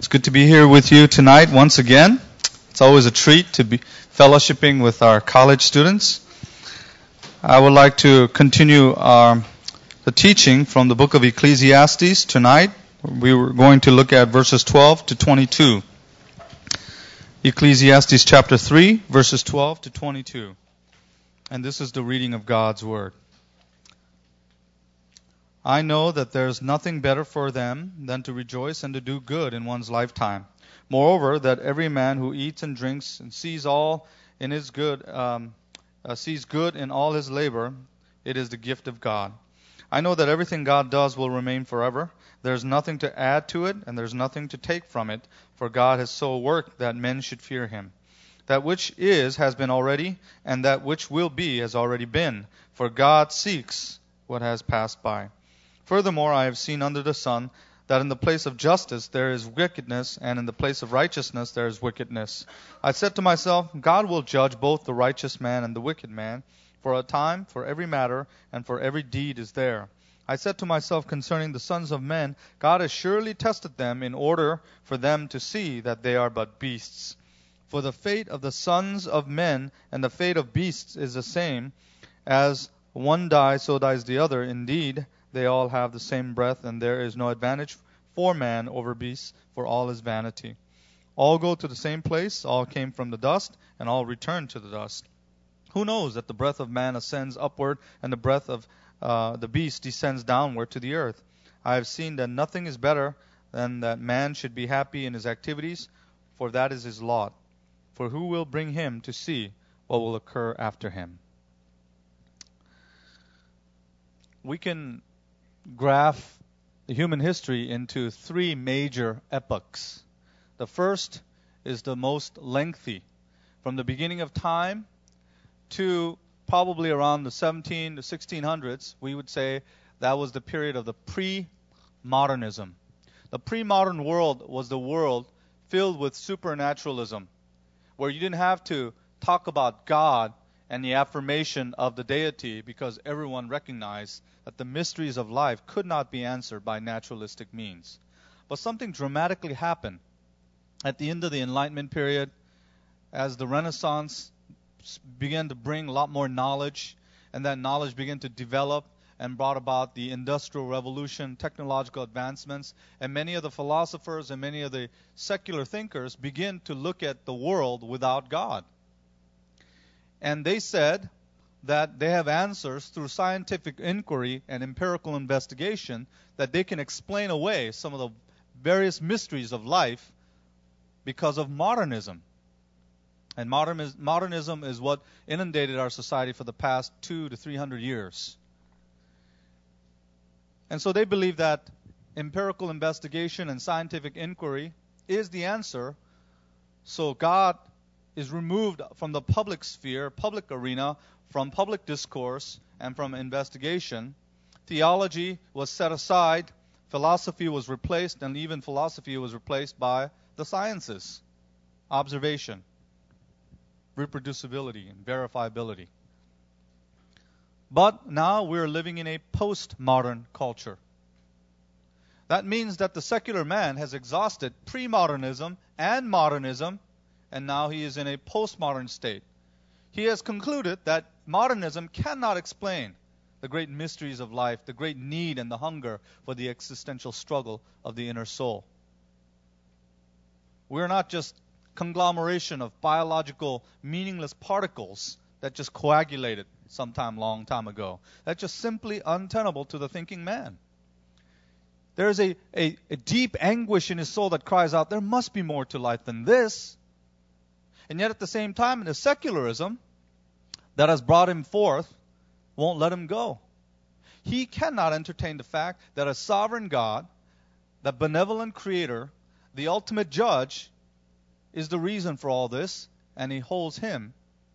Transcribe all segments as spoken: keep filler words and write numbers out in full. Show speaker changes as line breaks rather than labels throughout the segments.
It's good to be here with you tonight once again. It's always a treat to be fellowshipping with our college students. I would like to continue our, the teaching from the book of Ecclesiastes tonight. We were going to look at verses twelve to twenty-two. Ecclesiastes chapter three, verses twelve to twenty-two. And this is the reading of God's Word. I know that there is nothing better for them than to rejoice and to do good in one's lifetime. Moreover, that every man who eats and drinks and sees all in his good, um, uh, sees good in all his labor, it is the gift of God. I know that everything God does will remain forever. There is nothing to add to it, and there is nothing to take from it, for God has so worked that men should fear Him. That which is has been already, and that which will be has already been, for God seeks what has passed by. Furthermore, I have seen under the sun that in the place of justice there is wickedness, and in the place of righteousness there is wickedness. I said to myself, God will judge both the righteous man and the wicked man, for a time for every matter and for every deed is there. I said to myself concerning the sons of men, God has surely tested them in order for them to see that they are but beasts. For the fate of the sons of men and the fate of beasts is the same. As one dies, so dies the other. Indeed, they all have the same breath, and there is no advantage for man over beasts, for all is vanity. All go to the same place, all came from the dust, and all return to the dust. Who knows that the breath of man ascends upward, and the breath of uh, the beast descends downward to the earth? I have seen that nothing is better than that man should be happy in his activities, for that is his lot. For who will bring him to see what will occur after him? We can graph the human history into three major epochs. The first is the most lengthy. From the beginning of time to probably around the seventeen to sixteen hundreds, we would say that was the period of the pre-modernism. The pre-modern world was the world filled with supernaturalism, where you didn't have to talk about God and the affirmation of the deity because everyone recognized that the mysteries of life could not be answered by naturalistic means. But something dramatically happened at the end of the Enlightenment period as the Renaissance began to bring a lot more knowledge, and that knowledge began to develop and brought about the Industrial Revolution, technological advancements, and many of the philosophers and many of the secular thinkers began to look at the world without God. And they said that they have answers through scientific inquiry and empirical investigation that they can explain away some of the various mysteries of life because of modernism. And modern, modernism is what inundated our society for the past two to three hundred years. And so they believe that empirical investigation and scientific inquiry is the answer. So God is removed from the public sphere, public arena, from public discourse, and from investigation. Theology was set aside, philosophy was replaced, and even philosophy was replaced by the sciences. Observation, reproducibility, and verifiability. But now we're living in a postmodern culture. That means that the secular man has exhausted pre-modernism and modernism, and now he is in a postmodern state. He has concluded that modernism cannot explain the great mysteries of life, the great need and the hunger for the existential struggle of the inner soul. We're not just conglomeration of biological meaningless particles that just coagulated sometime long time ago. That's just simply untenable to the thinking man. There is a, a, a deep anguish in his soul that cries out, there must be more to life than this. And yet at the same time, the secularism that has brought him forth won't let him go. He cannot entertain the fact that a sovereign God, the benevolent creator, the ultimate judge, is the reason for all this, and he holds him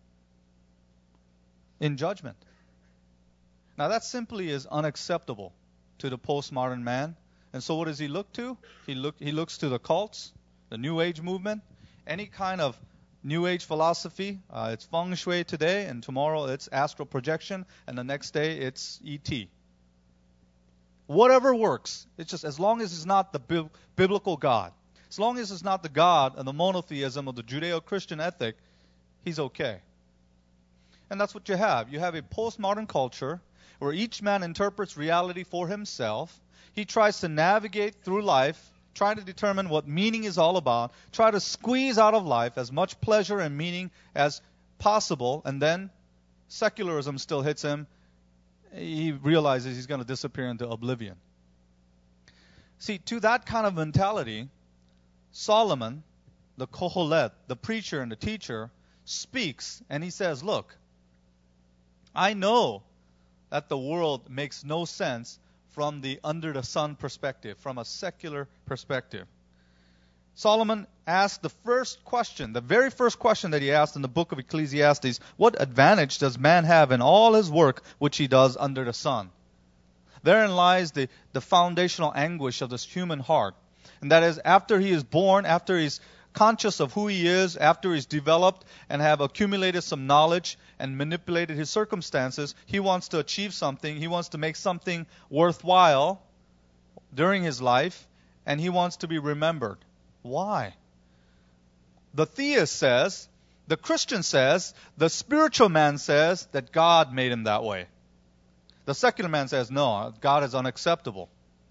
in judgment. Now that simply is unacceptable to the postmodern man. And so what does he look to? He look he looks to the cults, the New Age movement, any kind of New Age philosophy. Uh, it's feng shui today, and tomorrow it's astral projection, and the next day it's E T. Whatever works. It's just as long as it's not the bi- biblical God. As long as it's not the God and the monotheism of the Judeo-Christian ethic, he's okay. And that's what you have. You have a postmodern culture where each man interprets reality for himself. He tries to navigate through life, trying to determine what meaning is all about, try to squeeze out of life as much pleasure and meaning as possible, and then secularism still hits him. He realizes he's going to disappear into oblivion. See, to that kind of mentality, Solomon, the Kohelet, the preacher and the teacher, speaks, and he says, look, I know that the world makes no sense from the under the sun perspective, from a secular perspective. Solomon asked the first question, the very first question that he asked in the book of Ecclesiastes, what advantage does man have in all his work which he does under the sun? Therein lies the, the foundational anguish of this human heart. And that is, after he is born, after he's conscious of who he is, after he's developed and have accumulated some knowledge and manipulated his circumstances, he wants to achieve something. He wants to make something worthwhile during his life, and he wants to be remembered. Why? The theist says, the Christian says, the spiritual man says that God made him that way. The secular man says, no, God is unacceptable.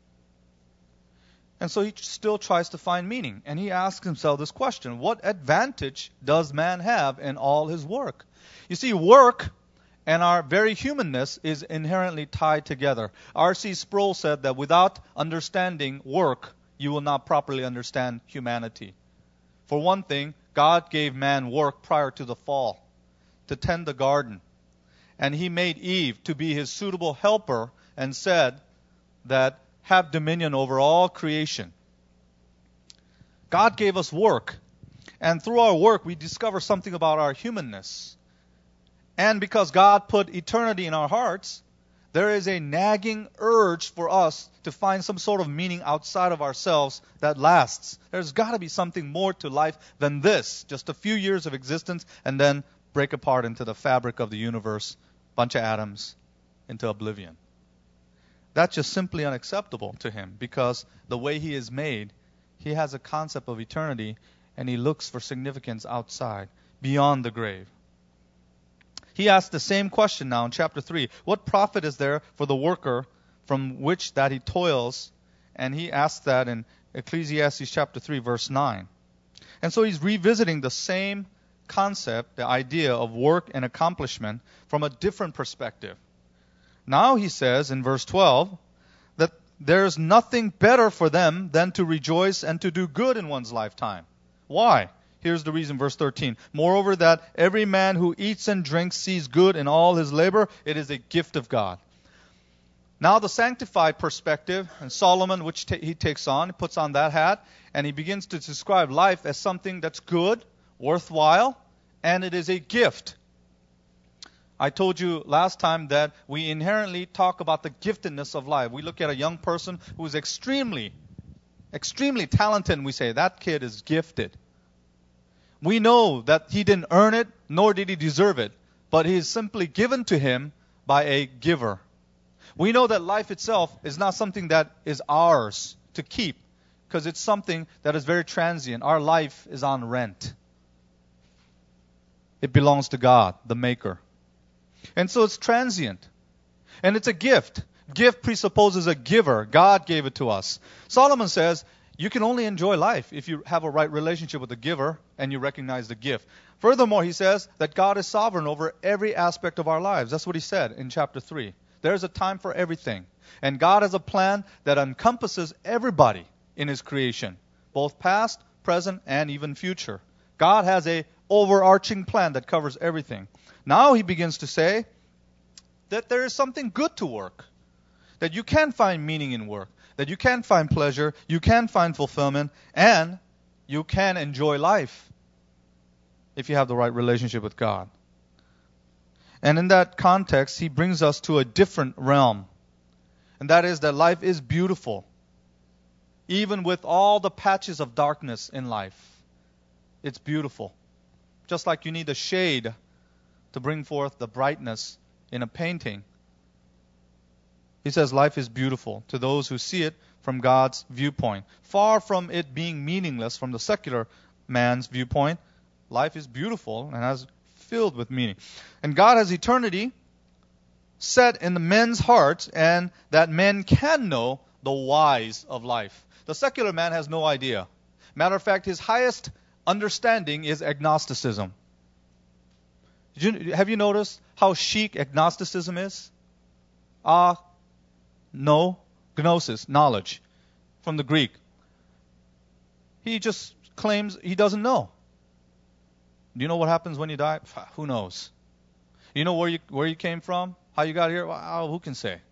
And so he still tries to find meaning. And he asks himself this question, what advantage does man have in all his work? You see, work and our very humanness is inherently tied together. R C Sproul said that without understanding work, you will not properly understand humanity. For one thing, God gave man work prior to the fall, to tend the garden. And he made Eve to be his suitable helper and said that have dominion over all creation. God gave us work. And through our work, we discover something about our humanness. And because God put eternity in our hearts, there is a nagging urge for us to find some sort of meaning outside of ourselves that lasts. There's got to be something more to life than this. Just a few years of existence and then break apart into the fabric of the universe, bunch of atoms, into oblivion. That's just simply unacceptable to him because the way he is made, he has a concept of eternity and he looks for significance outside, beyond the grave. He asks the same question now in chapter three. What profit is there for the worker from which that he toils? And he asks that in Ecclesiastes chapter three, verse nine. And so he's revisiting the same concept, the idea of work and accomplishment from a different perspective. Now he says in verse twelve that there's nothing better for them than to rejoice and to do good in one's lifetime. Why? Here's the reason, verse thirteen. Moreover, that every man who eats and drinks sees good in all his labor, it is a gift of God. Now the sanctified perspective, and Solomon, which ta- he takes on, he puts on that hat, and he begins to describe life as something that's good, worthwhile, and it is a gift. I told you last time that we inherently talk about the giftedness of life. We look at a young person who is extremely, extremely talented, and we say, that kid is gifted. We know that he didn't earn it, nor did he deserve it, but he is simply given to him by a giver. We know that life itself is not something that is ours to keep, because it's something that is very transient. Our life is on rent. It belongs to God, the Maker. And so it's transient. And it's a gift. Gift presupposes a giver. God gave it to us. Solomon says, you can only enjoy life if you have a right relationship with the giver and you recognize the gift. Furthermore, he says that God is sovereign over every aspect of our lives. That's what he said in chapter three. There's a time for everything. And God has a plan that encompasses everybody in his creation, both past, present, and even future. God has a overarching plan that covers everything. Now he begins to say that there is something good to work, that you can find meaning in work, that you can find pleasure, you can find fulfillment, and you can enjoy life if you have the right relationship with God. And in that context, he brings us to a different realm, and that is that life is beautiful, even with all the patches of darkness in life. It's beautiful. Just like you need a shade to bring forth the brightness in a painting. He says life is beautiful to those who see it from God's viewpoint. Far from it being meaningless from the secular man's viewpoint, life is beautiful and has filled with meaning. And God has eternity set in the men's hearts, and that men can know the whys of life. The secular man has no idea. Matter of fact, his highest understanding is agnosticism. Did you, have you noticed how chic agnosticism is? Ah, no, gnosis, knowledge, from the Greek. He just claims he doesn't know. Do you know what happens when you die? Who knows? You know where you where you came from? How you got here? Well, who can say?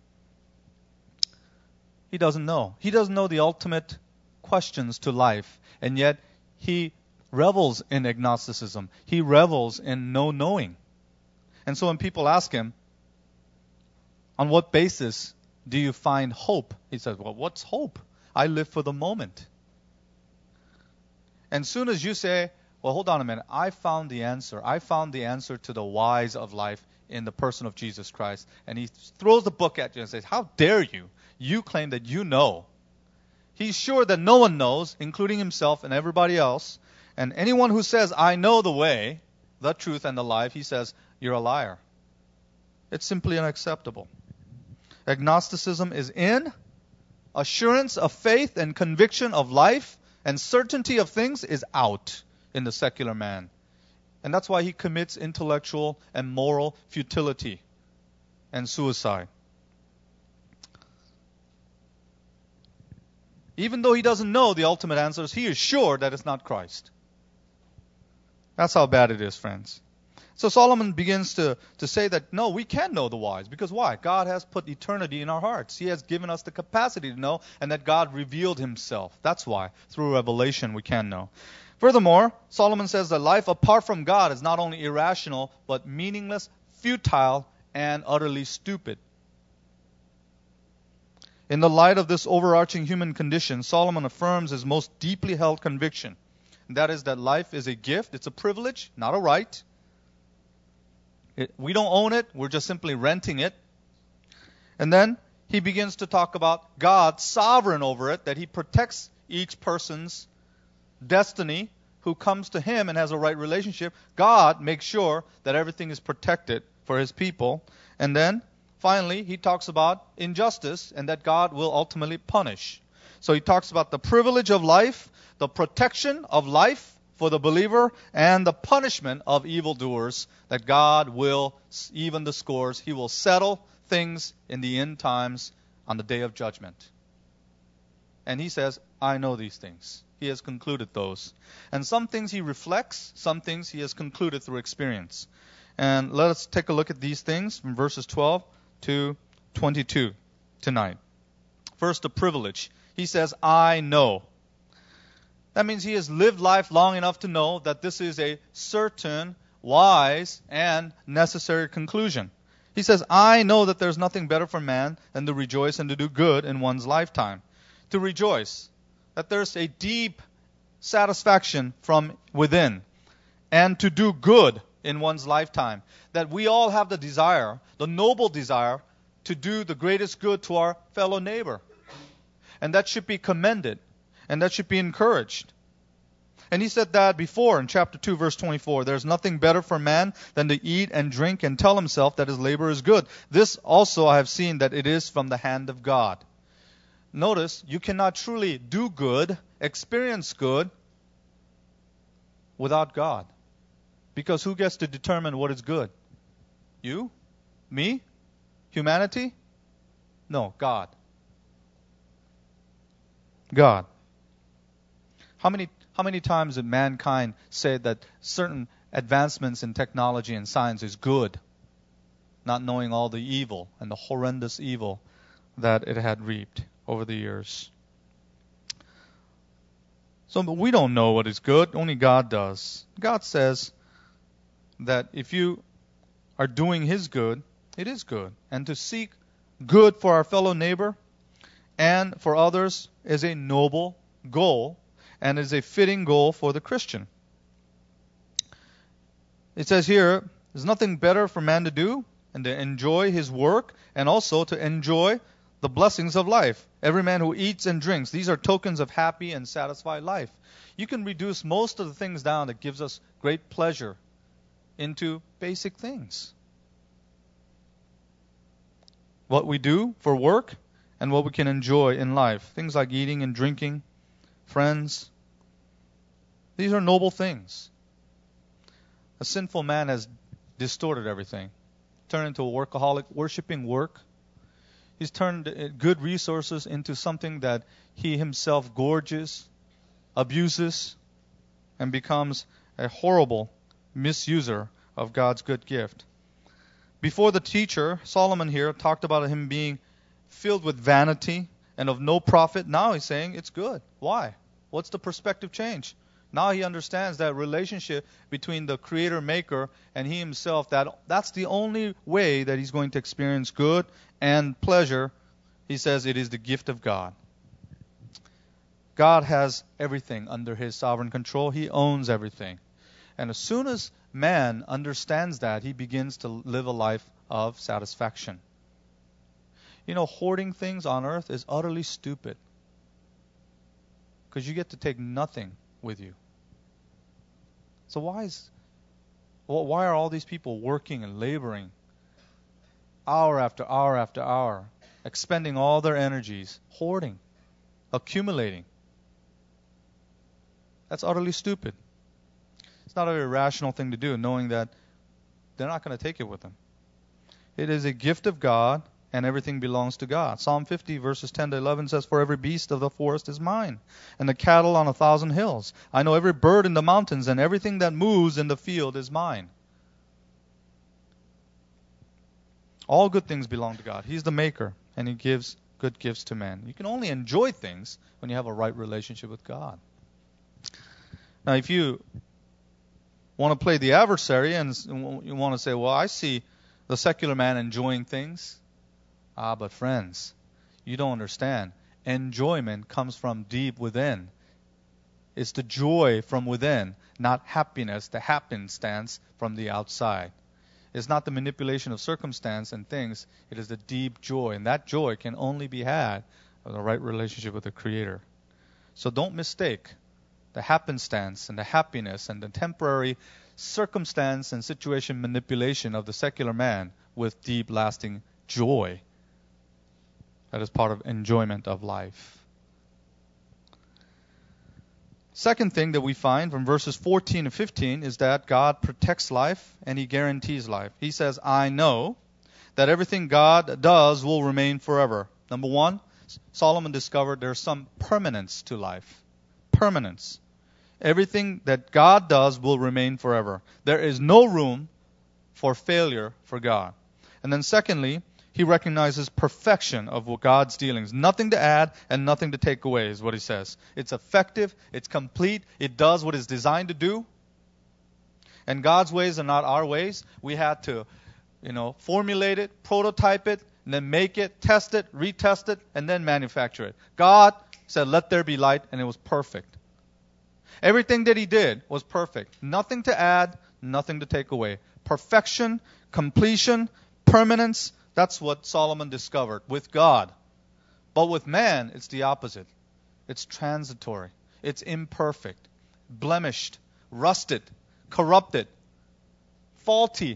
He doesn't know. He doesn't know the ultimate questions to life, and yet he revels in agnosticism. He revels in no knowing. And so when people ask him, on what basis do you find hope? He says, well, what's hope? I live for the moment. And soon as you say, well, hold on a minute, I found the answer. I found the answer to the whys of life in the person of Jesus Christ. And he throws the book at you and says, how dare you? You claim that you know. He's sure that no one knows, including himself and everybody else. And anyone who says, I know the way, the truth, and the life, he says, you're a liar. It's simply unacceptable. Agnosticism is in. Assurance of faith and conviction of life and certainty of things is out in the secular man. And that's why he commits intellectual and moral futility and suicide. Even though he doesn't know the ultimate answers, he is sure that it's not Christ. That's how bad it is, friends. So Solomon begins to, to say that, no, we can know the whys. Because why? God has put eternity in our hearts. He has given us the capacity to know, and that God revealed himself. That's why. Through revelation we can know. Furthermore, Solomon says that life apart from God is not only irrational, but meaningless, futile, and utterly stupid. In the light of this overarching human condition, Solomon affirms his most deeply held conviction. And that is that life is a gift. It's a privilege, not a right. It, we don't own it. We're just simply renting it. And then he begins to talk about God sovereign over it, that he protects each person's destiny who comes to him and has a right relationship. God makes sure that everything is protected for his people. And then finally, he talks about injustice and that God will ultimately punish. So he talks about the privilege of life, the protection of life for the believer, and the punishment of evildoers, that God will even the scores. He will settle things in the end times on the day of judgment. And he says, I know these things. He has concluded those. And some things he reflects, some things he has concluded through experience. And let us take a look at these things from verses twelve to twenty-two tonight. First, the privilege. He says, I know. That means he has lived life long enough to know that this is a certain, wise, and necessary conclusion. He says, I know that there's nothing better for man than to rejoice and to do good in one's lifetime. To rejoice, that there's a deep satisfaction from within. And to do good in one's lifetime. That we all have the desire, the noble desire, to do the greatest good to our fellow neighbor. And that should be commended. And that should be encouraged. And he said that before in chapter two, verse twenty-four. There's nothing better for man than to eat and drink and tell himself that his labor is good. This also I have seen that it is from the hand of God. Notice, you cannot truly do good, experience good, without God. Because who gets to determine what is good? You? Me? Humanity? No, God. God. How many how many times did mankind say that certain advancements in technology and science is good, not knowing all the evil and the horrendous evil that it had reaped over the years? So but we don't know what is good, only God does. God says that if you are doing his good, it is good. And to seek good for our fellow neighbor and for others is a noble goal and is a fitting goal for the Christian. It says here, there's nothing better for man to do than to enjoy his work and also to enjoy the blessings of life. Every man who eats and drinks. These are tokens of happy and satisfied life. You can reduce most of the things down that gives us great pleasure into basic things. What we do for work and what we can enjoy in life. Things like eating and drinking, friends. These are noble things. A sinful man has distorted everything. Turned into a workaholic, worshiping work. He's turned good resources into something that he himself gorges, abuses, and becomes a horrible misuser of God's good gift. Before the teacher, Solomon here talked about him being filled with vanity and of no profit. Now he's saying it's good. Why? What's the perspective change? Now he understands that relationship between the creator maker and he himself, that that's the only way that he's going to experience good and pleasure. He says it is the gift of God. God has everything under his sovereign control. He owns everything. And as soon as man understands that, he begins to live a life of satisfaction. You know, hoarding things on earth is utterly stupid. Because you get to take nothing with you. So why is well, why are all these people working and laboring hour after hour after hour, expending all their energies, hoarding, accumulating? That's utterly stupid. It's not a very rational thing to do, knowing that they're not going to take it with them. It is a gift of God, and everything belongs to God. Psalm fifty, verses ten to eleven says, "For every beast of the forest is mine, and the cattle on a thousand hills. I know every bird in the mountains, and everything that moves in the field is mine." All good things belong to God. He's the maker, and He gives good gifts to man. You can only enjoy things when you have a right relationship with God. Now, if you want to play the adversary and you want to say, well, I see the secular man enjoying things. Ah, but friends, you don't understand. Enjoyment comes from deep within. It's the joy from within, not happiness, the happenstance from the outside. It's not the manipulation of circumstance and things. It is the deep joy. And that joy can only be had with a right relationship with the Creator. So don't mistake the happenstance and the happiness and the temporary circumstance and situation manipulation of the secular man with deep, lasting joy. That is part of enjoyment of life. Second thing that we find from verses fourteen and fifteen is that God protects life and He guarantees life. He says, I know that everything God does will remain forever. Number one, Solomon discovered there's some permanence to life. Permanence. Everything that God does will remain forever. There is no room for failure for God. And then secondly, he recognizes perfection of God's dealings. Nothing to add and nothing to take away is what he says. It's effective. It's complete. It does what it's designed to do. And God's ways are not our ways. We had to, you know, formulate it, prototype it, and then make it, test it, retest it, and then manufacture it. God said, let there be light, and it was perfect. Everything that He did was perfect. Nothing to add, nothing to take away. Perfection, completion, permanence. That's what Solomon discovered with God. But with man, it's the opposite. It's transitory. It's imperfect, blemished, rusted, corrupted, faulty.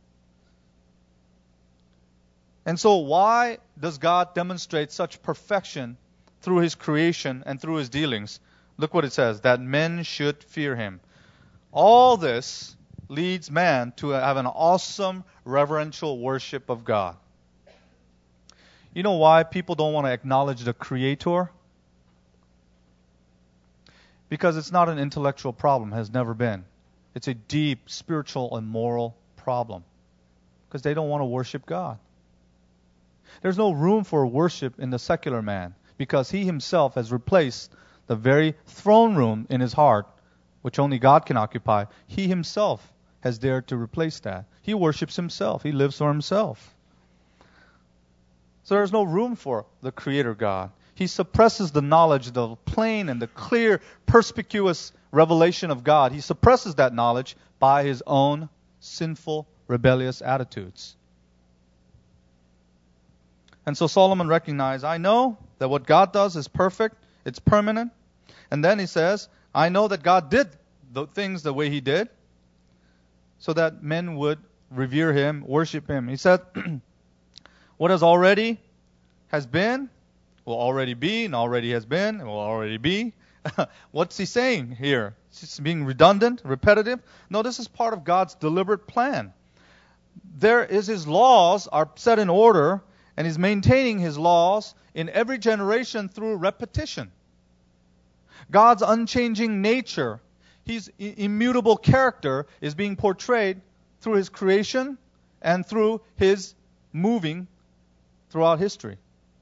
And so why does God demonstrate such perfection through His creation and through His dealings? Look what it says, that men should fear Him. All this leads man to have an awesome reverential worship of God. You know why people don't want to acknowledge the Creator? Because it's not an intellectual problem, has never been. It's a deep spiritual and moral problem. Because they don't want to worship God. There's no room for worship in the secular man, because he himself has replaced the very throne room in his heart, which only God can occupy. He himself has dared to replace that. He worships himself. He lives for himself. So there's no room for the Creator God. He suppresses the knowledge, the plain and the clear, perspicuous revelation of God. He suppresses that knowledge by his own sinful, rebellious attitudes. And so Solomon recognized, I know that what God does is perfect, it's permanent. And then he says, I know that God did the things the way he did so that men would revere him, worship him. He said, what has already has been, will already be, and already has been, and will already be. What's he saying here? Is he being redundant, repetitive? No, this is part of God's deliberate plan. There is his laws are set in order, and he's maintaining his laws in every generation through repetition. God's unchanging nature, his immutable character is being portrayed through his creation and through his moving throughout history.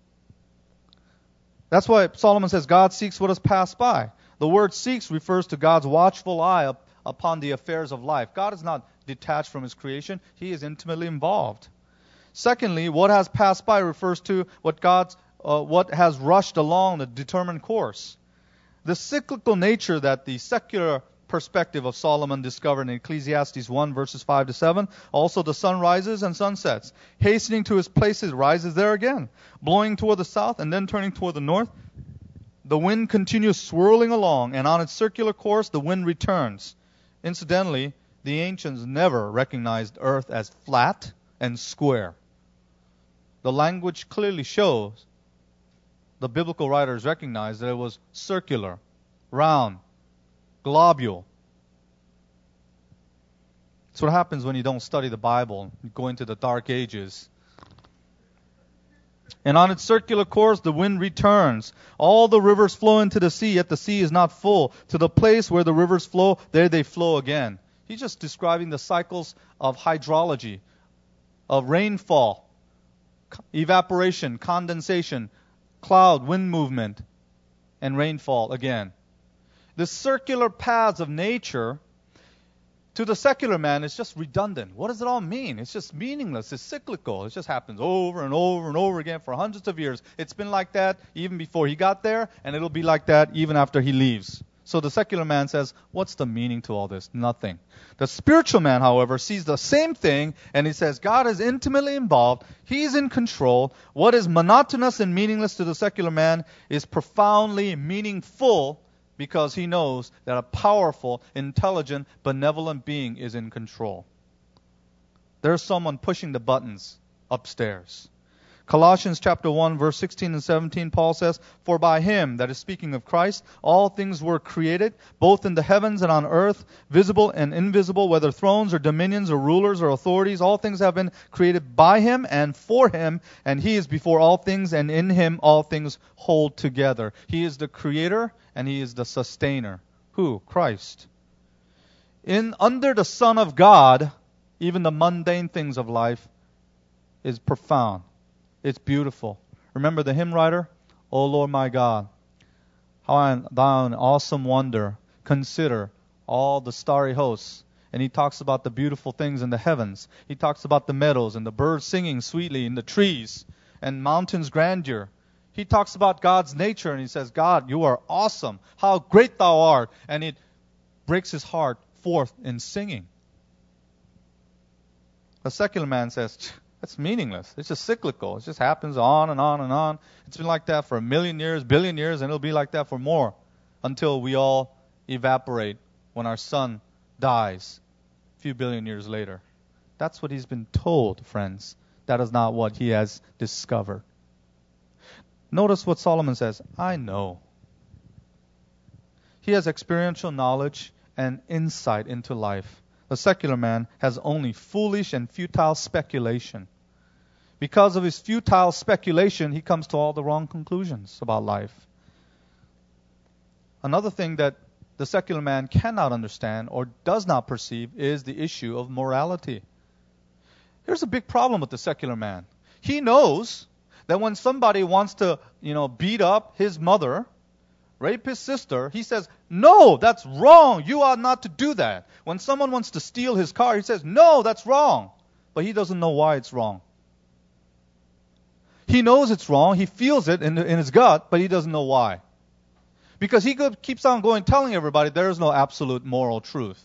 That's why Solomon says God seeks what has passed by. The word seeks refers to God's watchful eye up, upon the affairs of life. God is not detached from his creation. He is intimately involved. Secondly, what has passed by refers to what God's, uh, what has rushed along the determined course. The cyclical nature that the secular perspective of Solomon discovered in Ecclesiastes one, verses five to seven. Also the sun rises and sun sets. Hastening to his place, it rises there again. Blowing toward the south and then turning toward the north. The wind continues swirling along, and on its circular course the wind returns. Incidentally, the ancients never recognized earth as flat and square. The language clearly shows the biblical writers recognized that it was circular, round, globule. That's what happens when you don't study the Bible. You go into the dark ages. And on its circular course, the wind returns. All the rivers flow into the sea, yet the sea is not full. To the place where the rivers flow, there they flow again. He's just describing the cycles of hydrology, of rainfall, evaporation, condensation, cloud, wind movement, and rainfall again. The circular paths of nature, to the secular man, is just redundant. What does it all mean? It's just meaningless. It's cyclical. It just happens over and over and over again for hundreds of years. It's been like that even before he got there, and it'll be like that even after he leaves. So the secular man says, what's the meaning to all this? Nothing. The spiritual man, however, sees the same thing, and he says, God is intimately involved. He's in control. What is monotonous and meaningless to the secular man is profoundly meaningful, because he knows that a powerful, intelligent, benevolent being is in control. There's someone pushing the buttons upstairs. Colossians chapter one, verse sixteen and seventeen, Paul says, For by him, that is speaking of Christ, all things were created, both in the heavens and on earth, visible and invisible, whether thrones or dominions or rulers or authorities, all things have been created by him and for him, and he is before all things, and in him all things hold together. He is the creator, and he is the sustainer. Who? Christ. In under the Son of God, even the mundane things of life is profound. It's beautiful. Remember the hymn writer? O Lord my God, how thou an awesome wonder. Consider all the starry hosts. And he talks about the beautiful things in the heavens. He talks about the meadows and the birds singing sweetly in the trees and mountains' grandeur. He talks about God's nature, and he says, God, you are awesome. How great thou art. And it breaks his heart forth in singing. The secular man says, that's meaningless. It's just cyclical. It just happens on and on and on. It's been like that for a million years, billion years, and it'll be like that for more until we all evaporate when our sun dies a few billion years later. That's what he's been told, friends. That is not what he has discovered. Notice what Solomon says, I know. He has experiential knowledge and insight into life. The secular man has only foolish and futile speculation. Because of his futile speculation, he comes to all the wrong conclusions about life. Another thing that the secular man cannot understand or does not perceive is the issue of morality. Here's a big problem with the secular man. He knows that when somebody wants to, you know, beat up his mother, rape his sister, he says, no, that's wrong. You ought not to do that. When someone wants to steal his car, he says, no, that's wrong. But he doesn't know why it's wrong. He knows it's wrong. He feels it in, in his gut, but he doesn't know why. Because he go, keeps on going telling everybody there is no absolute moral truth.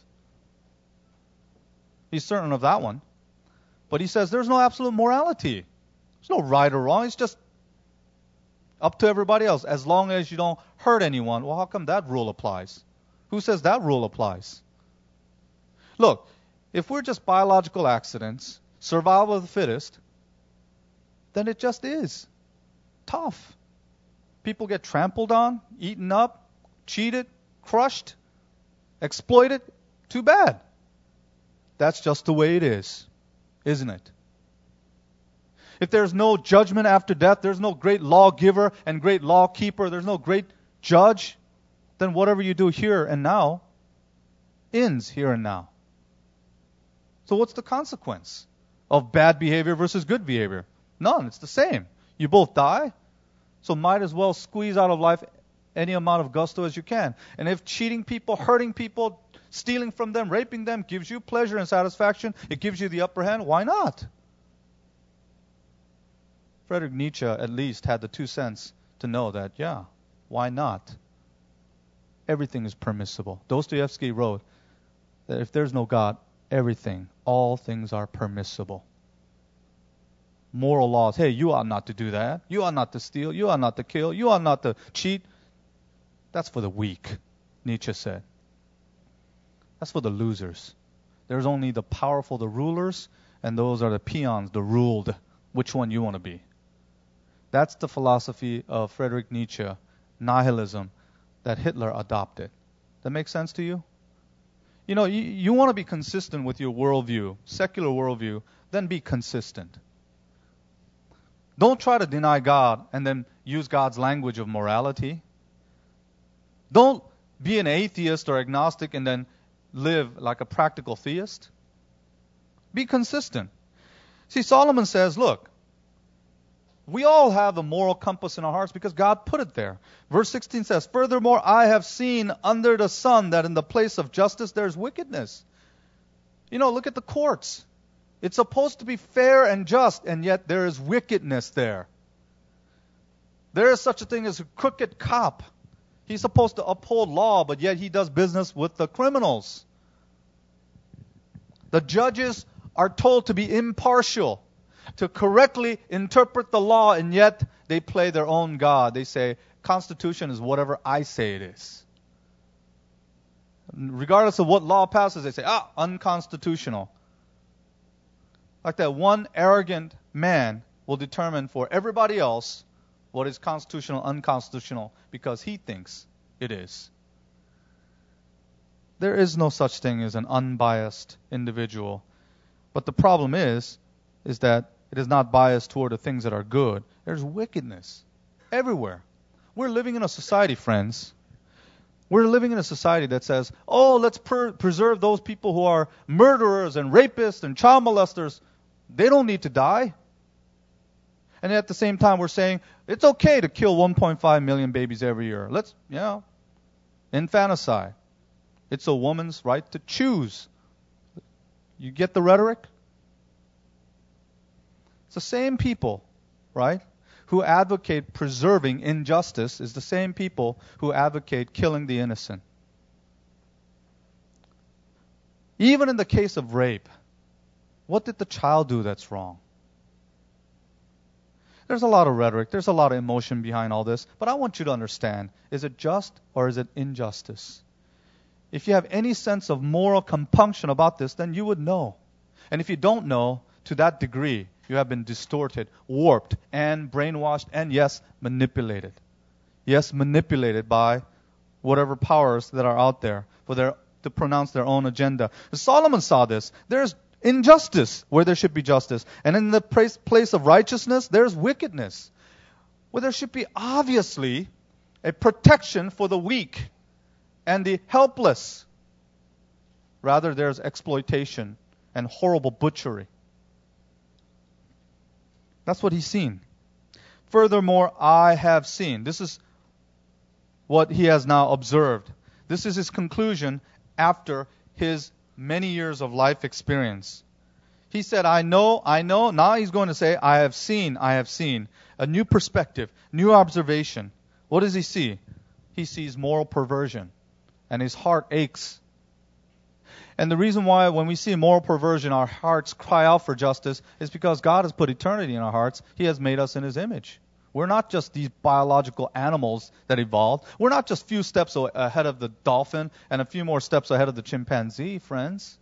He's certain of that one. But he says there's no absolute morality. There's no right or wrong. It's just up to everybody else. As long as you don't hurt anyone. Well, how come that rule applies? Who says that rule applies? Look, if we're just biological accidents, survival of the fittest, then it just is tough. People get trampled on, eaten up, cheated, crushed, exploited. Too bad. That's just the way it is, isn't it? If there's no judgment after death, there's no great lawgiver and great law keeper, there's no great judge, then whatever you do here and now ends here and now. So what's the consequence of bad behavior versus good behavior? None. It's the same. You both die, so might as well squeeze out of life any amount of gusto as you can. And if cheating people, hurting people, stealing from them, raping them gives you pleasure and satisfaction, it gives you the upper hand, why not? Friedrich Nietzsche at least had the two cents to know that, yeah, why not? Everything is permissible. Dostoevsky wrote that if there's no God, everything, all things are permissible. Moral laws, hey, you ought not to do that. You ought not to steal. You ought not to kill. You ought not to cheat. That's for the weak, Nietzsche said. That's for the losers. There's only the powerful, the rulers, and those are the peons, the ruled. Which one you want to be? That's the philosophy of Friedrich Nietzsche, nihilism, that Hitler adopted. That makes sense to you? You know, you, you want to be consistent with your worldview, secular worldview, then be consistent. Don't try to deny God and then use God's language of morality. Don't be an atheist or agnostic and then live like a practical theist. Be consistent. See, Solomon says, look, we all have a moral compass in our hearts because God put it there. Verse sixteen says, furthermore, I have seen under the sun that in the place of justice there's wickedness. You know, look at the courts. It's supposed to be fair and just, and yet there is wickedness there. There is such a thing as a crooked cop. He's supposed to uphold law, but yet he does business with the criminals. The judges are told to be impartial, to correctly interpret the law, and yet they play their own God. They say, Constitution is whatever I say it is. Regardless of what law passes, they say, ah, unconstitutional. Like that one arrogant man will determine for everybody else what is constitutional, unconstitutional, because he thinks it is. There is no such thing as an unbiased individual. But the problem is, is that it is not biased toward the things that are good. There's wickedness everywhere. We're living in a society, friends. We're living in a society that says, oh, let's per- preserve those people who are murderers and rapists and child molesters. They don't need to die. And at the same time, we're saying, it's okay to kill one point five million babies every year. Let's, you know, infanticide. It's a woman's right to choose. You get the rhetoric? It's the same people, right, who advocate preserving injustice is the same people who advocate killing the innocent. Even in the case of rape, what did the child do that's wrong? There's a lot of rhetoric, there's a lot of emotion behind all this, but I want you to understand, is it just or is it injustice? If you have any sense of moral compunction about this, then you would know. And if you don't know, to that degree, you have been distorted, warped, and brainwashed, and yes, manipulated. Yes, manipulated by whatever powers that are out there for their to pronounce their own agenda. Solomon saw this. There's injustice where there should be justice. And in the place, place of righteousness, there's wickedness. Where there should be obviously a protection for the weak and the helpless. Rather, there's exploitation and horrible butchery. That's what he's seen. Furthermore, I have seen. This is what he has now observed. This is his conclusion after his many years of life experience. He said, I know, I know. Now he's going to say, I have seen, I have seen. A new perspective, new observation. What does he see? He sees moral perversion, and his heart aches. And the reason why when we see moral perversion, our hearts cry out for justice is because God has put eternity in our hearts. He has made us in His image. We're not just these biological animals that evolved. We're not just a few steps ahead of the dolphin and a few more steps ahead of the chimpanzee, friends.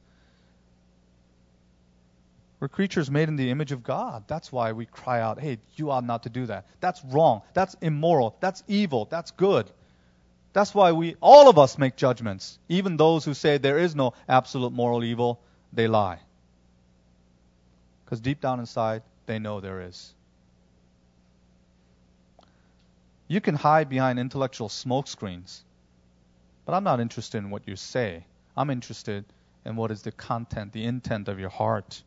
We're creatures made in the image of God. That's why we cry out, hey, you ought not to do that. That's wrong. That's immoral. That's evil. That's good. That's why we, all of us make judgments. Even those who say there is no absolute moral evil, they lie. Because deep down inside, they know there is. You can hide behind intellectual smoke screens, but I'm not interested in what you say. I'm interested in what is the content, the intent of your heart.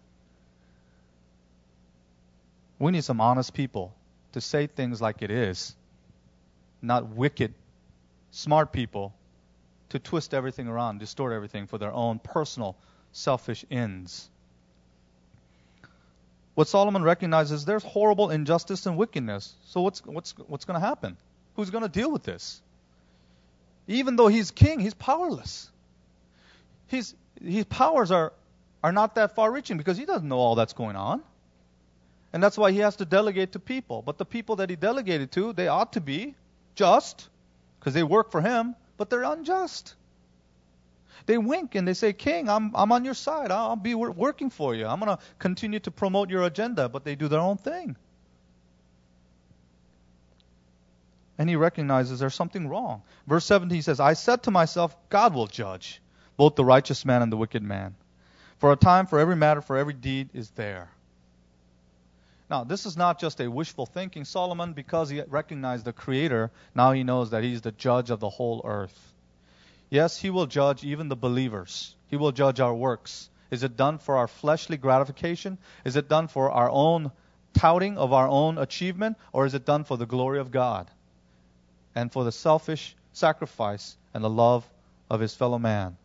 We need some honest people to say things like it is, not wicked, smart people to twist everything around, distort everything for their own personal, selfish ends. What Solomon recognizes, there's horrible injustice and wickedness. So what's what's what's going to happen? Who's going to deal with this? Even though he's king, he's powerless. His his powers are are not that far-reaching because he doesn't know all that's going on. And that's why he has to delegate to people. But the people that he delegated to, they ought to be just because they work for him, but they're unjust. They wink and they say, King, I'm I'm on your side. I'll be working for you. I'm going to continue to promote your agenda, but they do their own thing. And he recognizes there's something wrong. Verse seventeen says, I said to myself, God will judge both the righteous man and the wicked man. For a time for every matter, for every deed is there. Now, this is not just a wishful thinking. Solomon, because he recognized the Creator, now he knows that he's the judge of the whole earth. Yes, he will judge even the believers. He will judge our works. Is it done for our fleshly gratification? Is it done for our own touting of our own achievement? Or is it done for the glory of God and for the selfish sacrifice and the love of his fellow man?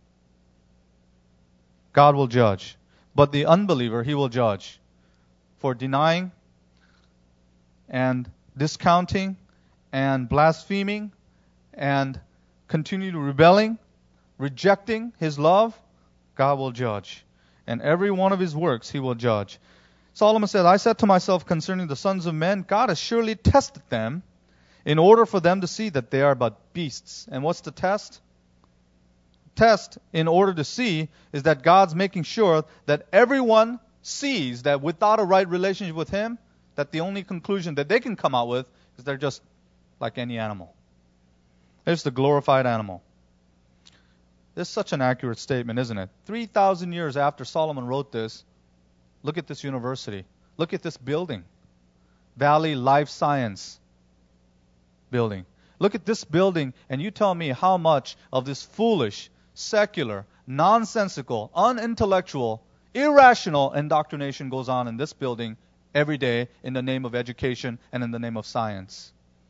God will judge. But the unbeliever, he will judge for denying and discounting and blaspheming and continue rebelling, rejecting his love. God will judge. And every one of his works he will judge. Solomon said, I said to myself concerning the sons of men, God has surely tested them in order for them to see that they are but beasts. And what's the test? Test in order to see is that God's making sure that everyone sees that without a right relationship with him, that the only conclusion that they can come out with is they're just like any animal. There's the glorified animal. This is such an accurate statement, isn't it? three thousand years after Solomon wrote this, look at this university. Look at this building. Valley Life Science building. Look at this building and you tell me how much of this foolish, secular, nonsensical, unintellectual, irrational indoctrination goes on in this building every day in the name of education and in the name of science.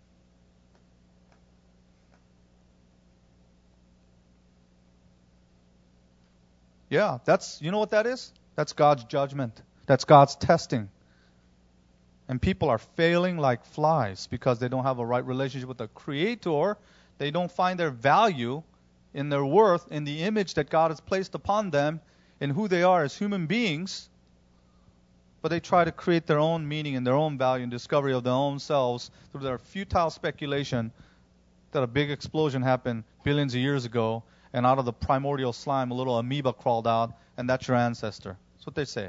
Yeah, that's, you know what that is? That's God's judgment. That's God's testing. And people are failing like flies because they don't have a right relationship with the Creator. They don't find their value in their worth in the image that God has placed upon them in who they are as human beings. But they try to create their own meaning and their own value and discovery of their own selves through their futile speculation that a big explosion happened billions of years ago, and out of the primordial slime a little amoeba crawled out, and that's your ancestor. That's what they say.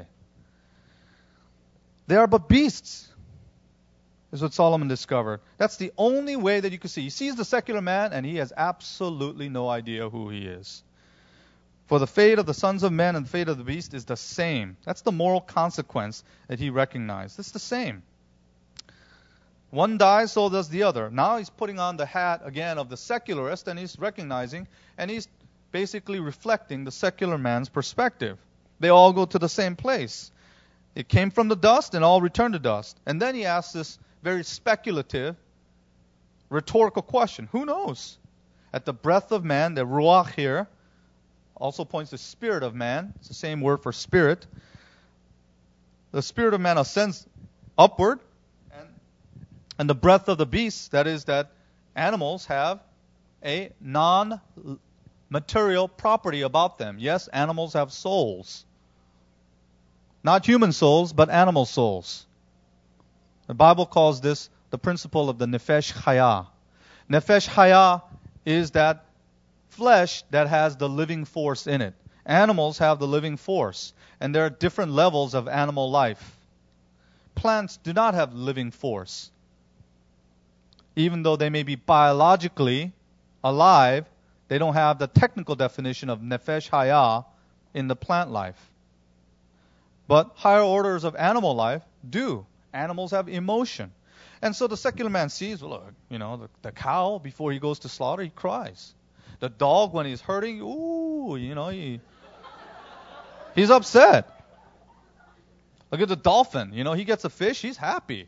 They are but beasts, is what Solomon discovered. That's the only way that you can see. He sees the secular man, and he has absolutely no idea who he is. For the fate of the sons of men and the fate of the beast is the same. That's the moral consequence that he recognized. It's the same. One dies, so does the other. Now he's putting on the hat again of the secularist, and he's recognizing, and he's basically reflecting the secular man's perspective. They all go to the same place. It came from the dust, and all return to dust. And then he asks this very speculative, rhetorical question. Who knows? At the breath of man, the ruach here, also points to spirit of man. It's the same word for spirit. The spirit of man ascends upward, and, and the breath of the beast, that is that animals have a non material property about them. Yes, animals have souls. Not human souls, but animal souls. The Bible calls this the principle of the nefesh chaya. Nefesh chaya is that flesh that has the living force in it. Animals have the living force, and there are different levels of animal life. Plants do not have living force. Even though they may be biologically alive, they don't have the technical definition of nefesh chaya in the plant life. But higher orders of animal life do. Animals have emotion. And so the secular man sees, well, look, you know, the, the cow, before he goes to slaughter, he cries. The dog, when he's hurting, ooh, you know, he he's upset. Look at the dolphin. You know, he gets a fish, he's happy.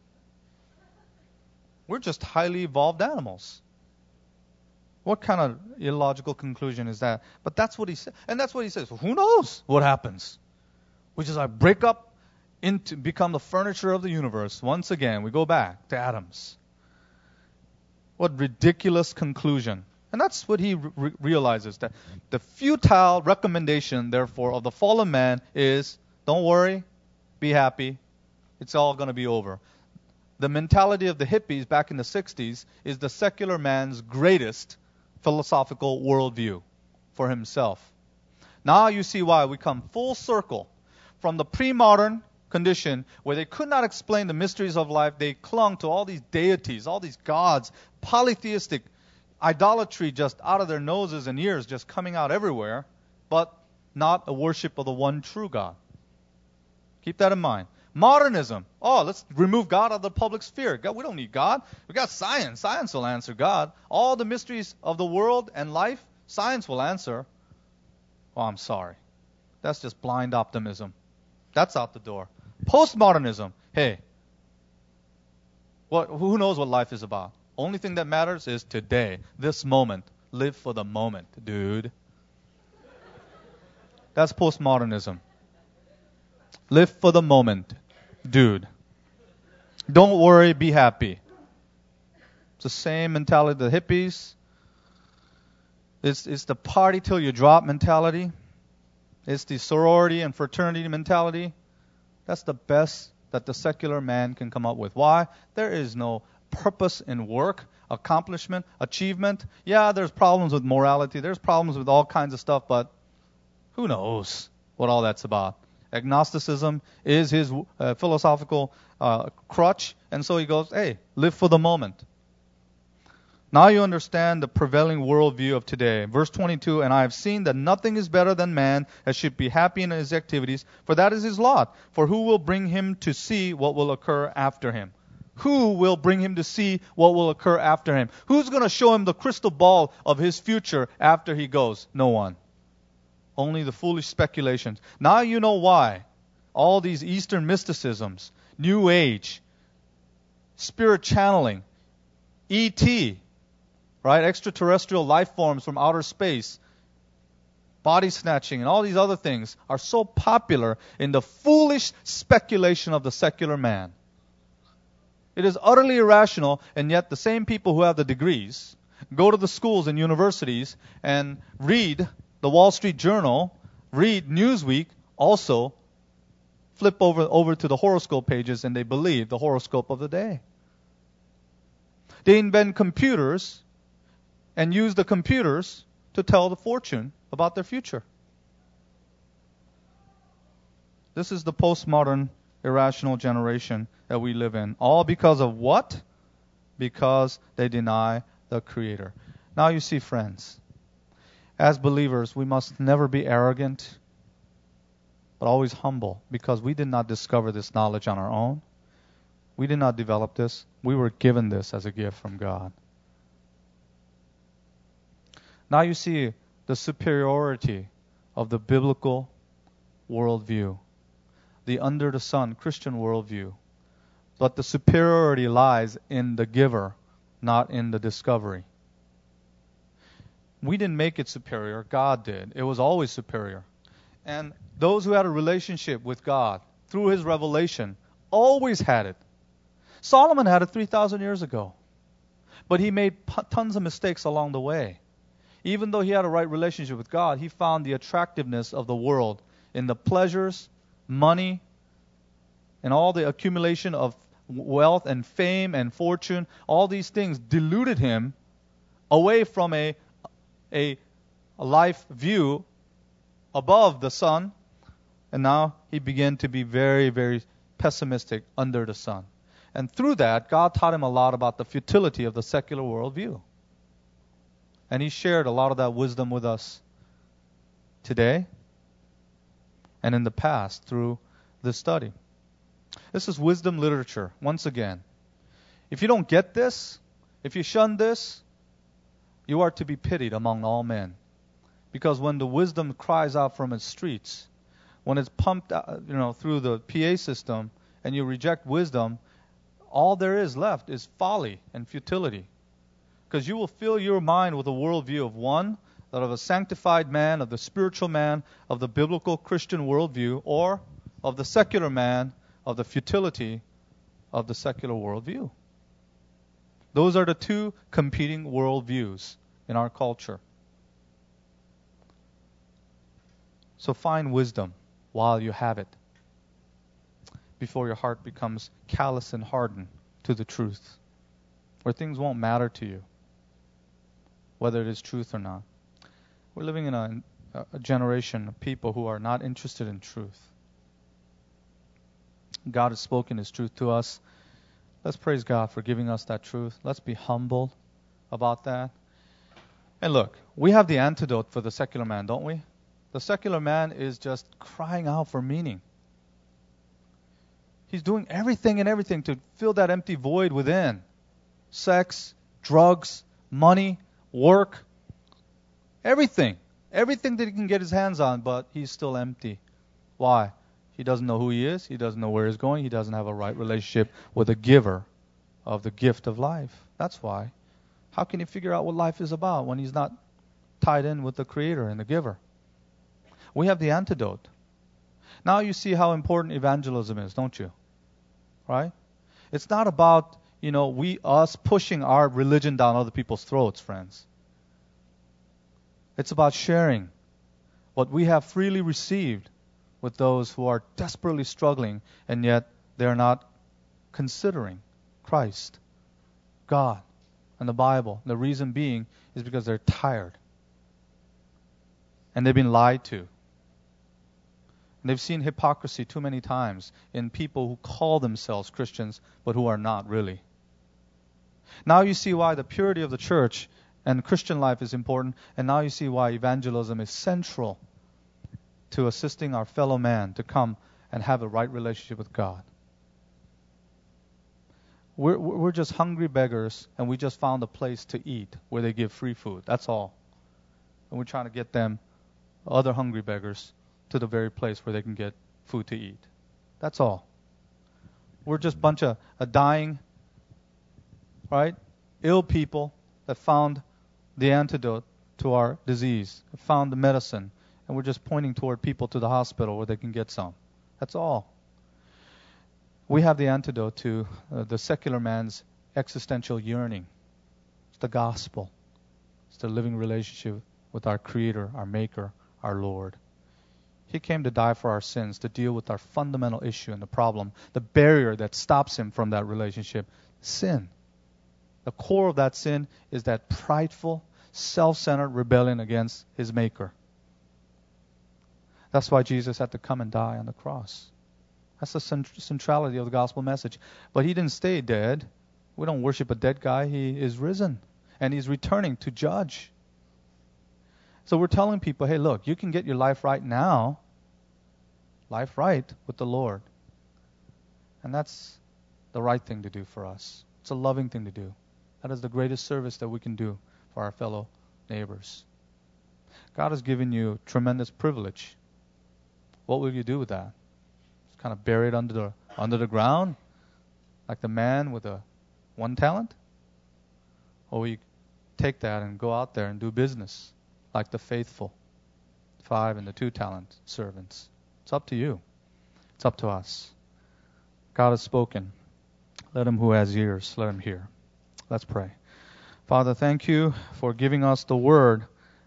We're just highly evolved animals. What kind of illogical conclusion is that? But that's what he said. And that's what he says. Well, who knows what happens? We just like break up into become the furniture of the universe. Once again, we go back to atoms. What ridiculous conclusion. And that's what he re- realizes, that the futile recommendation, therefore, of the fallen man is, don't worry, be happy, it's all going to be over. The mentality of the hippies back in the sixties is the secular man's greatest philosophical worldview for himself. Now you see why we come full circle from the pre-modern condition where they could not explain the mysteries of life. They clung to all these deities, all these gods, polytheistic idolatry just out of their noses and ears, just coming out everywhere, but not a worship of the one true God. Keep that in mind. Modernism. Oh, let's remove God out of the public sphere. God, we don't need God. We got science. Science will answer God. All the mysteries of the world and life, science will answer. Oh, I'm sorry. That's just blind optimism. That's out the door. Postmodernism. Hey, what, who knows what life is about? Only thing that matters is today, this moment. Live for the moment, dude. That's postmodernism. Live for the moment, dude. Don't worry, be happy. It's the same mentality of the hippies. It's, it's the party till you drop mentality. It's the sorority and fraternity mentality. That's the best that the secular man can come up with. Why? There is no purpose in work, accomplishment, achievement. Yeah, there's problems with morality. There's problems with all kinds of stuff, but who knows what all that's about. Agnosticism is his uh, philosophical uh, crutch, and so he goes, hey, live for the moment. Now you understand the prevailing worldview of today. Verse twenty-two, and I have seen that nothing is better than man that should be happy in his activities, for that is his lot. For who will bring him to see what will occur after him? Who will bring him to see what will occur after him? Who's going to show him the crystal ball of his future after he goes? No one. Only the foolish speculations. Now you know why all these Eastern mysticisms, New Age, spirit channeling, E T, right, extraterrestrial life forms from outer space, body snatching, and all these other things are so popular in the foolish speculation of the secular man. It is utterly irrational, and yet the same people who have the degrees go to the schools and universities and read the Wall Street Journal, read Newsweek, also flip over, over to the horoscope pages, and they believe the horoscope of the day. They invent computers and use the computers to tell the fortune about their future. This is the postmodern, irrational generation that we live in. All because of what? Because they deny the Creator. Now you see, friends, as believers, we must never be arrogant, but always humble, because we did not discover this knowledge on our own. We did not develop this. We were given this as a gift from God. Now you see the superiority of the biblical worldview, the under the sun Christian worldview. But the superiority lies in the giver, not in the discovery. We didn't make it superior. God did. It was always superior. And those who had a relationship with God through His revelation always had it. Solomon had it three thousand years ago. But he made p- tons of mistakes along the way. Even though he had a right relationship with God, he found the attractiveness of the world in the pleasures, money, and all the accumulation of wealth and fame and fortune. All these things deluded him away from a, a, a life view above the sun. And now he began to be very, very pessimistic under the sun. And through that, God taught him a lot about the futility of the secular worldview. And he shared a lot of that wisdom with us today and in the past through this study. This is wisdom literature, once again. If you don't get this, if you shun this, you are to be pitied among all men. Because when the wisdom cries out from its streets, when it's pumped out, you know, through the P A system, and you reject wisdom, all there is left is folly and futility. Because you will fill your mind with a worldview of one, that of a sanctified man, of the spiritual man, of the biblical Christian worldview, or of the secular man, of the futility of the secular worldview. Those are the two competing worldviews in our culture. So find wisdom while you have it, before your heart becomes callous and hardened to the truth, where things won't matter to you, whether it is truth or not. We're living in a, a generation of people who are not interested in truth. God has spoken His truth to us. Let's praise God for giving us that truth. Let's be humbled about that. And look, we have the antidote for the secular man, don't we? The secular man is just crying out for meaning. He's doing everything and everything to fill that empty void within. Sex, drugs, money, work, everything. Everything that he can get his hands on, but he's still empty. Why? He doesn't know who he is. He doesn't know where he's going. He doesn't have a right relationship with the giver of the gift of life. That's why. How can he figure out what life is about when he's not tied in with the Creator and the giver? We have the antidote. Now you see how important evangelism is, don't you? Right? It's not about, you know, we, us pushing our religion down other people's throats, friends. It's about sharing what we have freely received with those who are desperately struggling, and yet they're not considering Christ, God, and the Bible. The reason being is because they're tired. And they've been lied to. And they've seen hypocrisy too many times in people who call themselves Christians, but who are not really. Now you see why the purity of the church and Christian life is important, and now you see why evangelism is central to assisting our fellow man to come and have a right relationship with God. We're, we're just hungry beggars, and we just found a place to eat where they give free food. That's all. And we're trying to get them, other hungry beggars, to the very place where they can get food to eat. That's all. We're just a bunch of a dying, right, ill people that found the antidote to our disease, found the medicine, and we're just pointing toward people to the hospital where they can get some. That's all. We have the antidote to uh, the secular man's existential yearning. It's the gospel. It's the living relationship with our Creator, our Maker, our Lord. He came to die for our sins, to deal with our fundamental issue and the problem, the barrier that stops Him from that relationship, sin. The core of that sin is that prideful, self-centered rebellion against His Maker. That's why Jesus had to come and die on the cross. That's the centrality of the gospel message. But He didn't stay dead. We don't worship a dead guy. He is risen. And He's returning to judge. So we're telling people, hey, look, you can get your life right now. Life right with the Lord. And that's the right thing to do for us. It's a loving thing to do. That is the greatest service that we can do for our fellow neighbors. God has given you tremendous privilege. What will you do with that? Just kind of bury it under the under the ground, like the man with the one talent? Or will you take that and go out there and do business, like the faithful five and the two talent servants? It's up to you. It's up to us. God has spoken. Let him who has ears, let him hear. Let's pray. Father, thank you for giving us the word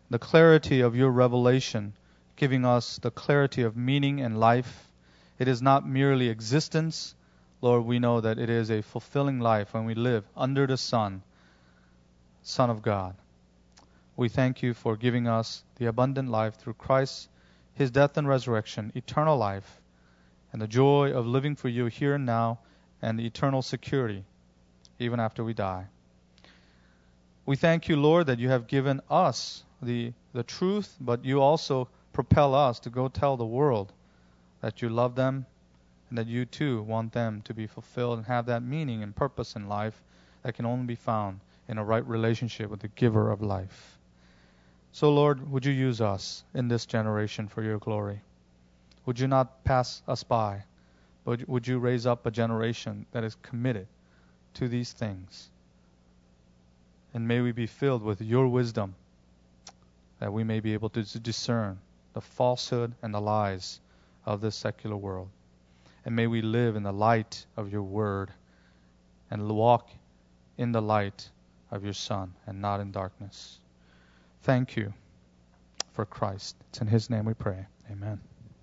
the clarity of your revelation, giving us the clarity of meaning and life. It is not merely existence. Lord, we know that it is a fulfilling life when we live under the Son, Son of God. We thank you for giving us the abundant life through Christ, His death and resurrection, eternal life, and the joy of living for you here and now, and the eternal security even after we die. We thank you, Lord, that you have given us the, the truth, but you also propel us to go tell the world that you love them and that you too want them to be fulfilled and have that meaning and purpose in life that can only be found in a right relationship with the giver of life. So, Lord, would you use us in this generation for your glory? Would you not pass us by, but would you raise up a generation that is committed to these things? And may we be filled with your wisdom, that we may be able to discern the falsehood and the lies of this secular world. And may we live in the light of your word and walk in the light of your Son and not in darkness. Thank you for Christ. It's in His name we pray. Amen.